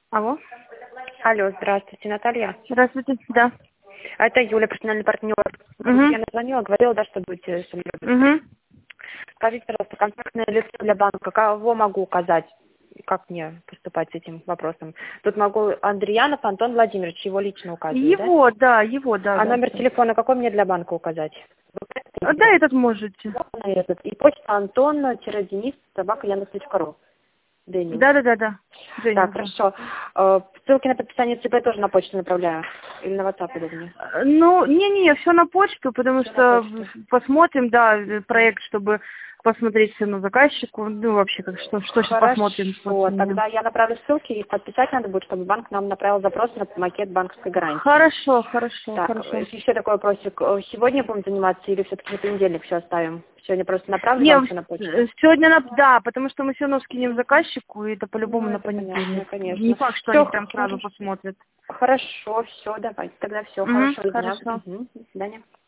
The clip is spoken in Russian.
Алло. Алло, здравствуйте, Наталья. Здравствуйте. Да. Это Юля, персональный партнер. Я назвонила, говорила, да, что будете со мной. Скажите, пожалуйста, контактное лицо для банка, кого могу указать? Как мне поступать с этим вопросом? Тут могу Андреянов Антон Владимирович, его лично указывать, да? Его, да. А номер телефона какой мне для банка указать? Да, этот можете. Этот. И почта антон-денис@яндекс.ру. Денис. Да. Так, хорошо. Ссылки на подписание ЦП тоже на почту направляю? Или на WhatsApp удобнее? Ну, не, все на почту, потому Всё на что почту. посмотрим, да, проект, чтобы посмотреть цену заказчику, ну, вообще, как что сейчас посмотрим. Хорошо, тогда я направлю ссылки, их подписать надо будет, чтобы банк нам направил запрос на макет банковской гарантии. Хорошо. Так, еще такой вопросик. Сегодня будем заниматься или все-таки на понедельник все оставим? Сегодня просто направлю вам все на почту? Сегодня, да, потому что мы все равно скинем заказчику, и это по-любому на Это понятно, понедельник. конечно. Не факт, что Всё, они прям сразу посмотрят. Хорошо, все, давайте. Тогда все, хорошего дня. Хорошо. До свидания.